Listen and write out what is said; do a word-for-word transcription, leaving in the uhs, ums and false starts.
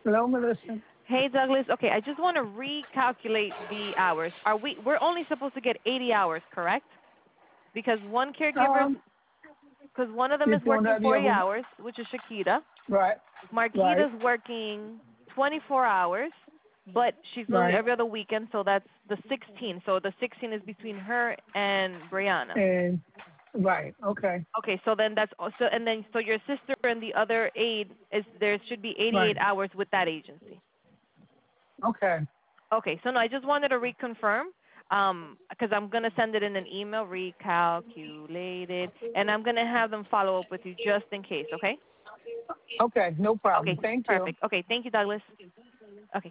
Hello, Melissa. Hey, Douglas. Okay, I just want to recalculate the hours. Are we? We're only supposed to get eighty hours, correct? Because one caregiver, Um, because one of them you is don't working have the forty other, hours, which is Shakita. right, right, Marquita's working twenty-four hours, but she's only right, every other weekend, so that's the sixteen. So the sixteen is between her and Brianna. and right, okay, Okay, so then that's also, and then so your sister and the other aide is there should be right, eighty-eight hours with that agency. okay, Okay, so no, I just wanted to reconfirm um because I'm going to send it in an email recalculated and I'm going to have them follow up with you just in case, okay? okay, no problem. Okay, Thank you. perfect. Okay, thank you, Douglas. Okay.